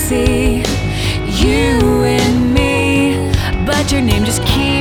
see you and me, but your name just keeps